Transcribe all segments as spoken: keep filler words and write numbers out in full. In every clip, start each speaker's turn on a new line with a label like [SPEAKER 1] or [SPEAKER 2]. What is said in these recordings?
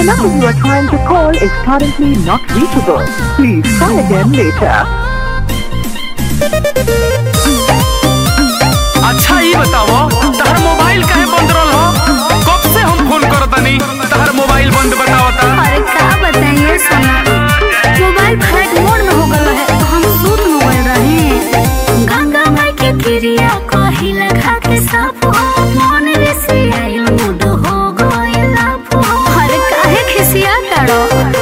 [SPEAKER 1] number you are trying to call is currently not reachable. Please try again later.
[SPEAKER 2] अच्छा ये बताओ तहर mobile काहे बंद रहल हो? कब से हम फोन करतनी तहर मोबाइल बंद बतावता।
[SPEAKER 3] अरे का बताइए सोना, मोबाइल फ्लाइट मोड में हो गया है तो हम सूत में गए रहे। गंगा माई के क्रिया कही लगा के साफ हो मन रे से आई मूड हो गइल लाफो। अरे काहे खिसिया करो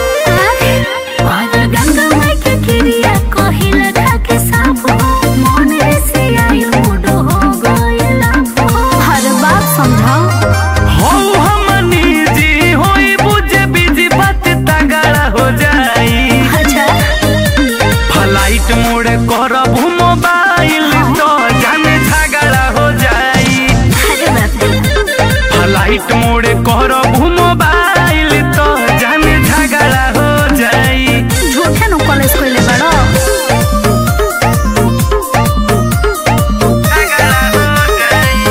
[SPEAKER 3] अरे गंगा माई के क्रिया कही लगा के साफ हो मन रे से आई मूड हो गइल लाफो। हर बात समझाओ
[SPEAKER 2] हो हमनी जी होई बुझे बिजी बात तगड़ा हो जाई।
[SPEAKER 3] अच्छा
[SPEAKER 2] फ्लाइट मोड करब मोबाइल तो जाने झगड़ा हो जाई।
[SPEAKER 3] अरे बाप रे
[SPEAKER 2] फ्लाइट मोड करब मोबाइल तो जाने झगड़ा हो जाई।
[SPEAKER 3] झूठे नु कॉलेज कोइले बड़ो
[SPEAKER 2] झगड़ा हो जाई।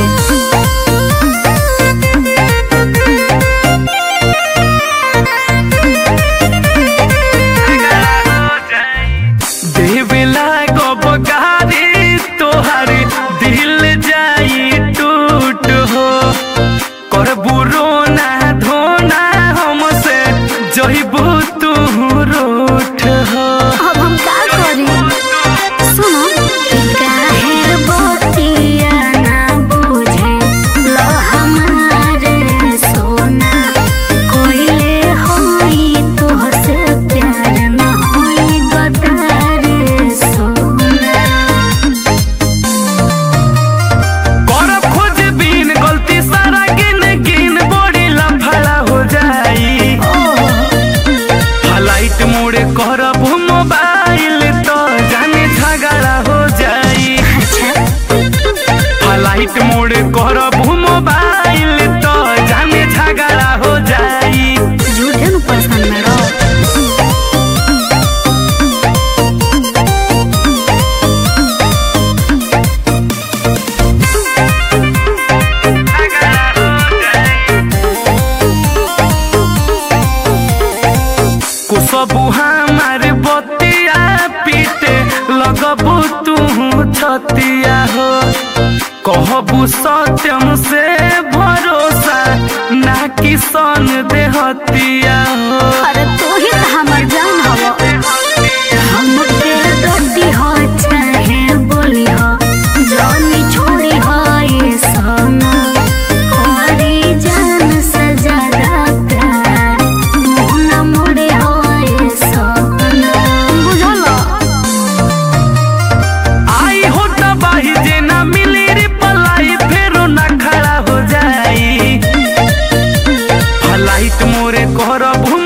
[SPEAKER 2] झगड़ा हो जाई। देवेला गब गारी तोहार दिल जाई टूट हो। करबू रोना धोना हमसे जइबू तू रूठ हो।
[SPEAKER 3] अब हम का करी सुनो काहे बतिया ना बुझे लो हमारे सोना कोइले होई तोहसे प्यार ना होई गदारे सोना।
[SPEAKER 2] करब खोज बिन गलती सारा गिन गिन बड़ी लफड़ा हो जाई। फ्लाइट मोड करब मोबाइल तो जाने झगड़ा हो जाई। फ्लाइट मोड करब मोबाइल तो जाने झगड़ा हो जाई।
[SPEAKER 3] झूठे नु परेशान में रहो
[SPEAKER 2] झगड़ा हो जाई। कुसबू हमार बतिया पीटे लगबू तू छतिया हो। कहबू सत्यम से भरोसा ना किसन देहतिया हो।
[SPEAKER 3] अरे तू ही तो हमर जान हवो हम के डटी हो चाहे बोली हो जानी छोड़ी हो ये सोना कोरी जान से ज्यादा प्यार मुन्ना मोड़े हो ये सोना बुझलो।
[SPEAKER 2] आई हो तबाही जे ना मिली रिप्लाई फेरो ना खड़ा हो जाई। फ्लाइट मोरे करब